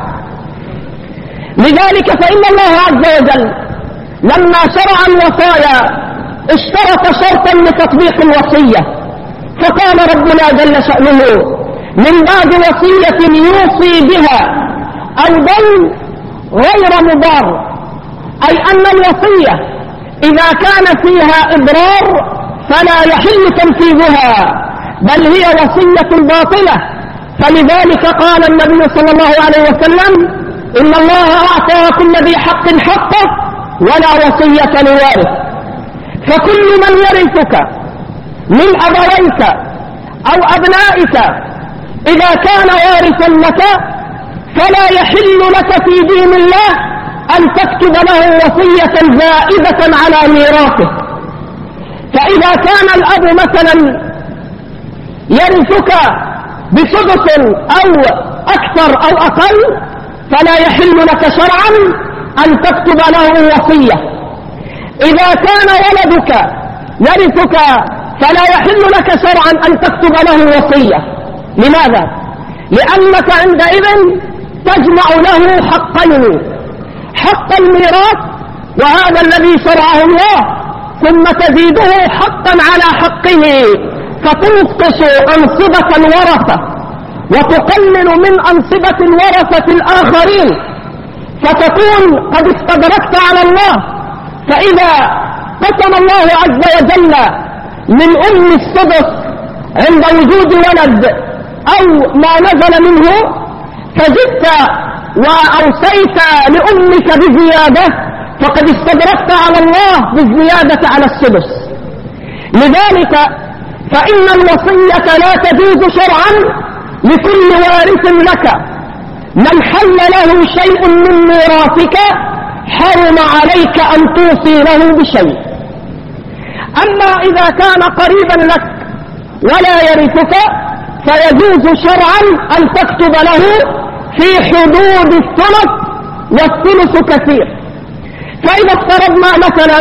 لذلك فإن الله عز وجل لما شرع الوصايا اشترط شرطا لتطبيق الوصية، فقال ربنا جل شأنه: من بعد وصية يوصي بها أو دين غير مضار. أي أن الوصية إذا كان فيها إضرار فلا يحل تنفيذها، بل هي وصية باطلة. فلذلك قال النبي صلى الله عليه وسلم: إن الله أعطى كل ذي حق حقه ولا وصية لوارث. فكل من يرثك من أبويك أو أبنائك إذا كان وارثا لك فلا يحل لك في دين الله أن تكتب له وصية زائدة على ميراثه. فإذا كان الأب مثلا يرثك بسدس أو أكثر أو أقل فلا يحل لك شرعا أن تكتب له وصية. إذا كان ولدك يرثك فلا يحل لك شرعا أن تكتب له وصية. لماذا؟ لأنك عندئذ تجمع له حقين: حق الميراث وهذا الذي شرعه الله، ثم تزيده حقا على حقه، فتنقص أنصبة الورثة وتقلل من أنصبة الورثة الآخرين، فتكون قد استدركت على الله. فإذا قسم الله عز وجل من السدس عند وجود ولد أو ما نزل منه، فزدت وأوصيت لأمك بزيادة، فقد استدركت على الله بالزيادة على السدس. لذلك فإن الوصية لا تجوز شرعا لكل وارث لك. من حل له شيء من ميراثك حرم عليك أن توصي له بشيء. أما إذا كان قريبا لك ولا يرثك فيجوز شرعا أن تكتب له في حدود الثلث، والثلث كثير. فإذا افترضنا مثلا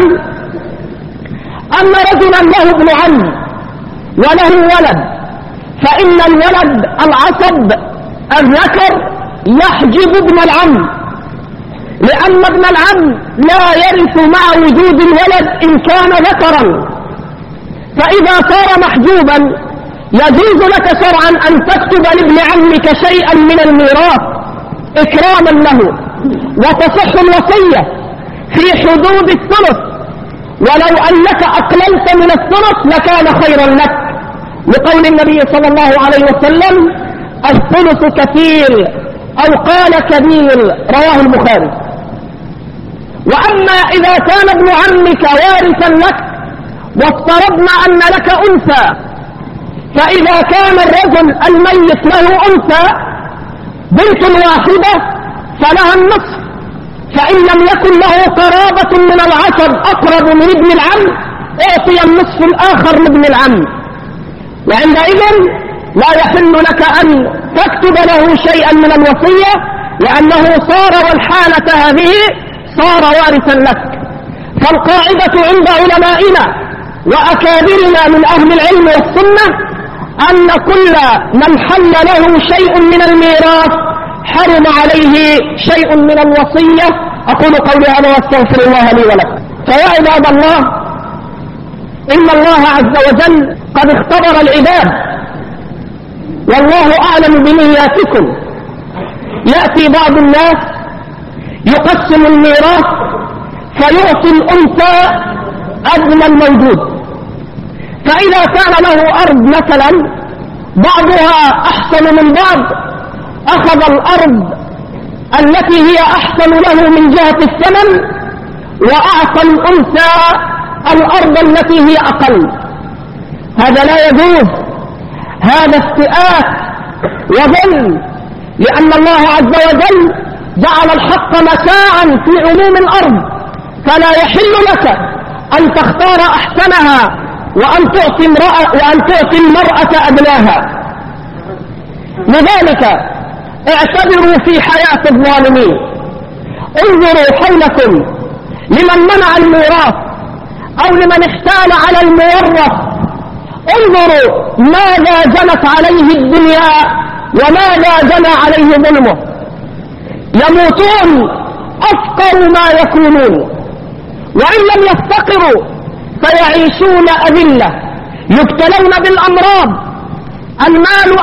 أن رجلا له ابن عم وله ولد، فإن الولد العصب الذكر يحجب ابن العم، لأن ابن العم لا يرث مع وجود الولد إن كان ذكرا. فإذا صار محجوبا يجوز لك شرعا أن تكتب لابن عمك شيئا من الميراث إكراما له، وتصح الوصية في حدود الثلث، ولو أنك أقللت من الثلث لكان خيرا لك، لقول النبي صلى الله عليه وسلم: الثلث كثير، أو قال كبير، رواه البخاري. وأما إذا كان ابن عمك وارثا لك، وافترضنا أن لك أنثى، فإذا كان الرجل الميت له أنثى بنت واحدة فلها النصف، فإن لم يكن له قرابة من العصب أقرب من ابن العم أعطي النصف الآخر لابن العم، وعندئذ لا يحل لك أن تكتب له شيئا من الوصية، لأنه صار والحالة هذه صار وارثا لك. فالقاعدة عند علمائنا وأكابرنا من أهل العلم والسنة أن كل من حل له شيء من الميراث حرم عليه شيء من الوصية. أقول قولي هذا واستغفر الله لي ولكم. فيا عباد الله، إن الله عز وجل قد اختبر العباد، والله أعلم بنياتكم. يأتي بعض الناس يقسم الميراث فيعطي الأنثى أدنى الموجود، فإذا كان له أرض مثلا بعضها أحسن من بعض أخذ الأرض التي هي أحسن له من جهة الثمن، وأعطى الأنثى الأرض التي هي أقل. هذا لا يجوز، هذا استئاس وظلم، لأن الله عز وجل جعل الحق مساعا في عموم الأرض، فلا يحل لك أن تختار أحسنها وأن تعطي المرأة أدناها. لذلك اعتبروا في حياة الظالمين، انظروا حولكم لمن منع الميراث أو لمن احتال على المورث، انظروا ماذا جنت عليه الدنيا وماذا جنى عليه ظلمه. يموتون أفقر ما يكونون، وإن لم يفتقروا فيعيشون أذلة، يبتلون بالأمراض، المال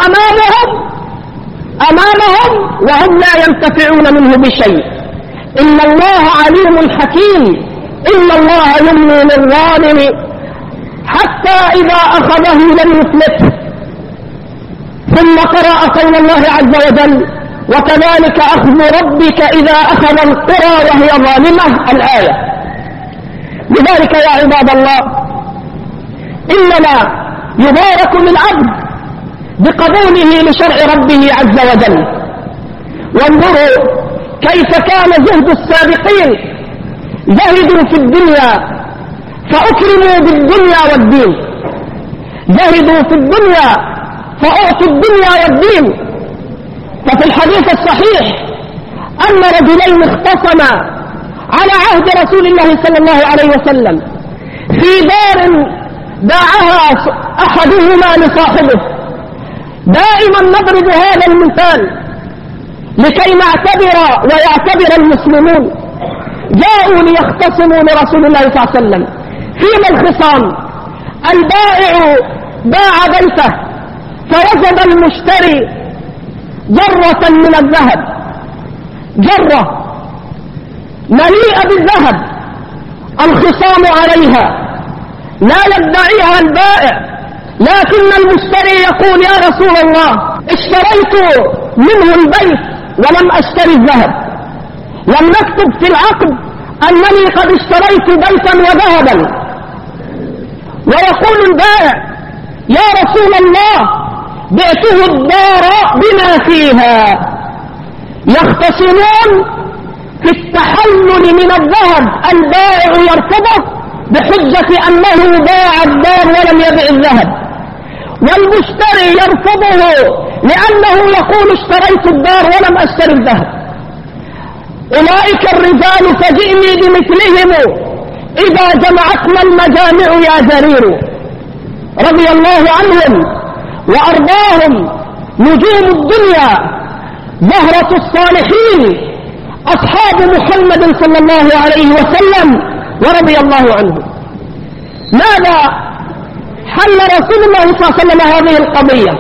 أمامهم وهم لا ينتفعون منه بشيء. إن الله عليم حكيم، إن الله يملي للظالم حتى إذا أخذه لم يفلته. ثم قرأ قول الله عز وجل: وكذلك أخذ ربك إذا أخذ القرى وهي ظالمة، الآية. لذلك يا عباد الله، إنما يبارك للعبد بقبوله لشرع ربه عز وجل. وانظروا كيف كان زهد السابقين، زهدوا في الدنيا فأكرموا بالدنيا والدين، زهدوا في الدنيا فأعطوا الدنيا والدين. ففي الحديث الصحيح أن رجلين اختصما على عهد رسول الله صلى الله عليه وسلم في دار باعها أحدهما لصاحبه. دائما نضرب هذا المثال لكي نعتبر ويعتبر المسلمون. جاءوا ليختصموا لرسول الله صلى الله عليه وسلم. فيما الخصام؟ البائع باع بيته فوجد المشتري جرة من الذهب، جرة مليئة بالذهب، الخصام عليها، لا يدعيها البائع، لكن المشتري يقول: يا رسول الله، اشتريت منه البيت ولم اشتري الذهب، لم نكتب في العقد أنني قد اشتريت بيتا وذهبا. ويقول البائع: يا رسول الله، بعته الدار بما فيها. يختصمون في التحلل من الذهب، البائع يرفضه بحجة أنه باع الدار ولم يبع الذهب، والمشتري يرفضه لأنه يقول اشتريت الدار ولم أشتري الذهب. أولئك الرجال فجئني بمثلهم إذا جمعتنا المجامع يا جرير. رضي الله عنهم وأرضاهم نجوم الدنيا زهرة الصالحين أصحاب محمد صلى الله عليه وسلم ورضي الله عنهم. ماذا حل رسول الله صلى الله عليه وسلم هذه القضية؟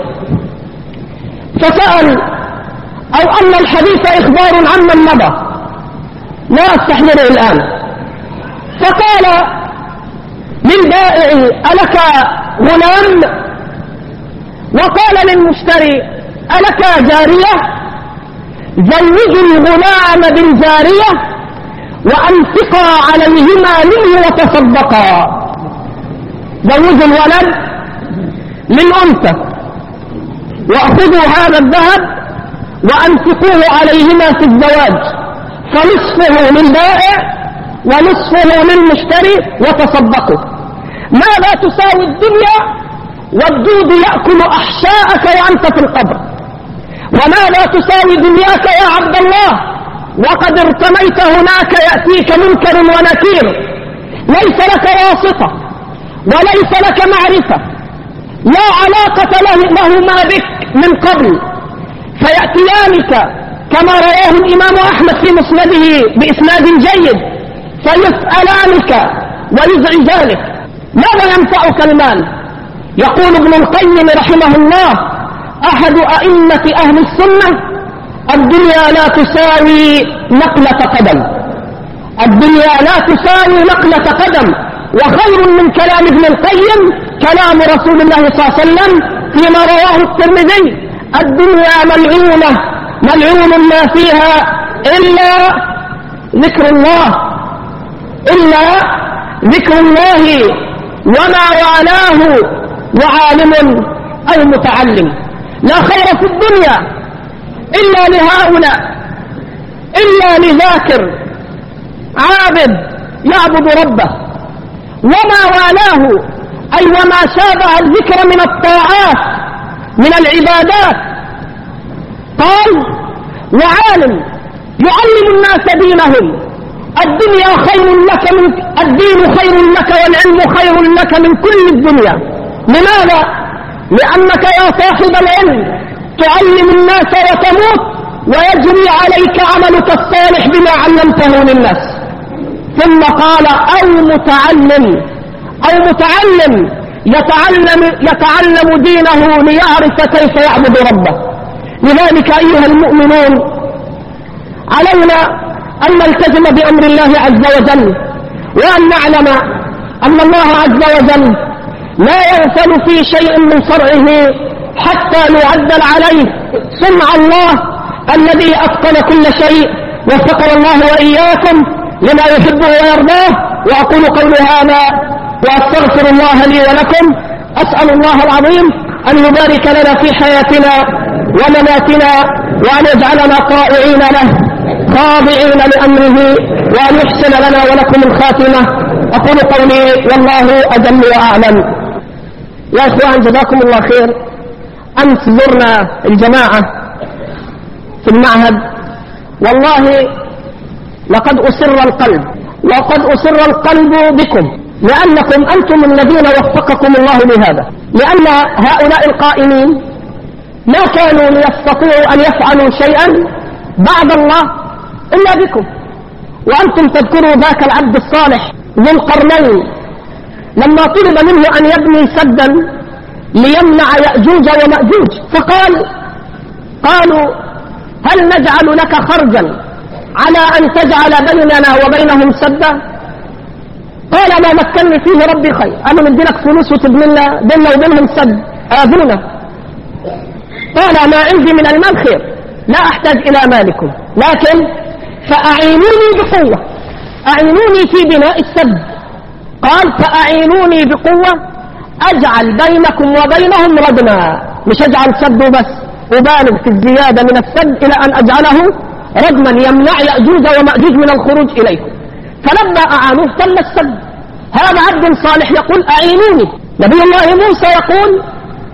فسأل أو أن الحديث إخبار عمن مضى لا أستحضره الآن. فقال للبائع ألك غلام؟ وقال للمشتري ألك جارية؟ زوجوا الغلام بالجارية وأنفقا عليهما منه وتصدقا. زوجوا الولد للأنثى وأخذوا هذا الذهب وأنفقوه عليهما في الزواج، فنصفه للبائع ونصفه للمشتري وتصدقوا. ماذا تساوي الدنيا والدود يأكل أحشاءك وأنت في القبر؟ وماذا تساوي دنياك يا عبد الله وقد ارتميت هناك يأتيك منكر ونكير، ليس لك واسطة وليس لك معرفة، لا علاقة لهما بك من قبل، فيأتيانك كما رواه الإمام أحمد في مسنده بإسناد جيد فيسألانك ويزعجانك. ماذا ينفعك المال؟ يقول ابن القيم رحمه الله أحد أئمة أهل السنة: الدنيا لا تساوي نقلة قدم. الدنيا لا تساوي نقلة قدم. وخير من كلام ابن القيم كلام رسول الله صلى الله عليه وسلم فيما رواه الترمذي: الدنيا ملعونة ملعون ما فيها إلا ذكر الله، إلا ذكر الله وما والاه وعالم أو متعلم. لا خير في الدنيا إلا لهؤلاء، إلا لذاكر عابد يعبد ربه، وما والاه أي وما شابه الذكر من الطاعات من العبادات. قال: وعالم يعلم الناس دينهم. الدنيا خير لك من الدين خير لك والعلم خير لك من كل الدنيا. لماذا؟ لأنك يا صاحب العلم تعلم الناس وتموت ويجري عليك عملك الصالح بما علمته للناس. ثم قال: أو متعلم يتعلم دينه ليعرف كيف يعبد ربه. لذلك أيها المؤمنون علينا أن نلتزم بأمر الله عز وجل، وأن نعلم أن الله عز وجل لا يغفل في شيء من شرعه حتى يعدل عليه. صنع الله الذي أتقن كل شيء، وفقنا الله وإياكم لما يحبه ويرضاه. وأقول قولي هذا وأستغفر الله لي ولكم. أسأل الله العظيم أن يبارك لنا في حياتنا ومماتنا، وأن يجعلنا طائعين له خاضعين لأمره، وأن يحسن لنا ولكم الخاتمة. أقول قولي والله أجل وأعلم. يا إخوان جزاكم الله خير، أمس زرنا الجماعة في المعهد، والله لقد أسر القلب بكم، لأنكم أنتم الذين وفقكم الله لهذا. لأن هؤلاء القائمين ما كانوا ليستطيعوا أن يفعلوا شيئا بعد الله إلا بكم. وأنتم تذكروا ذاك العبد الصالح ذو القرنين لما طلب منه أن يبني سدا ليمنع يأجوج ومأجوج، قالوا: هل نجعل لك خرجا على أن تجعل بيننا وبينهم سدا؟ قال: ما مكنني فيه ربي خير، أنا مدي لك فلوس وتبني لنا بيننا وبينهم سد، آذونا. قال: ما عندي من المال خير، لا أحتاج إلى مالكم، لكن فأعينوني بقوة، أعينوني في بناء السد. قال: فأعينوني بقوة أجعل بينكم وبينهم ردما، مش أجعل سد بس، أبالغ في الزيادة من السد إلى أن أجعله ردما يمنع يأجوج ومأجوج من الخروج إليكم. فلما أعانوه تم السد. هذا عبد صالح يقول: أعينوني. نبي الله موسى يقول: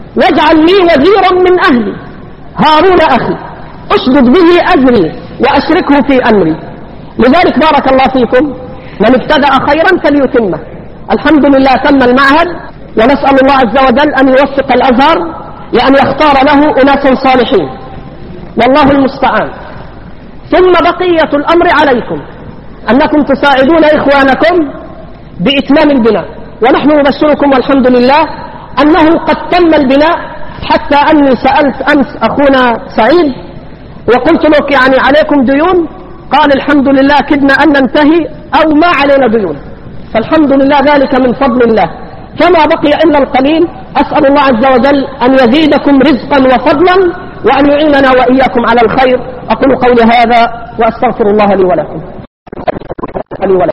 واجعل لي وزيرا من أهلي هارون أخي أشدد به أزري وأشركه في أمري. لذلك بارك الله فيكم، من ابتدأ خيرا فليتمه. الحمد لله تم المعهد، ونسأل الله عز وجل أن يوفق الأزهر لأن يختار له أناسا صالحين، والله المستعان. ثم بقية الأمر عليكم أنكم تساعدون إخوانكم بإتمام البناء، ونحن نبشركم والحمد لله أنه قد تم البناء، حتى أني سألت أمس أخونا سعيد وقلت له يعني عليكم ديون؟ قال الحمد لله كدنا أن ننتهي أو ما علينا ديون، فالحمد لله ذلك من فضل الله. فما بقي إلا القليل. أسأل الله عز وجل أن يزيدكم رزقا وفضلا وأن يعيننا وإياكم على الخير. أقول قولي هذا وأستغفر الله لي ولكم.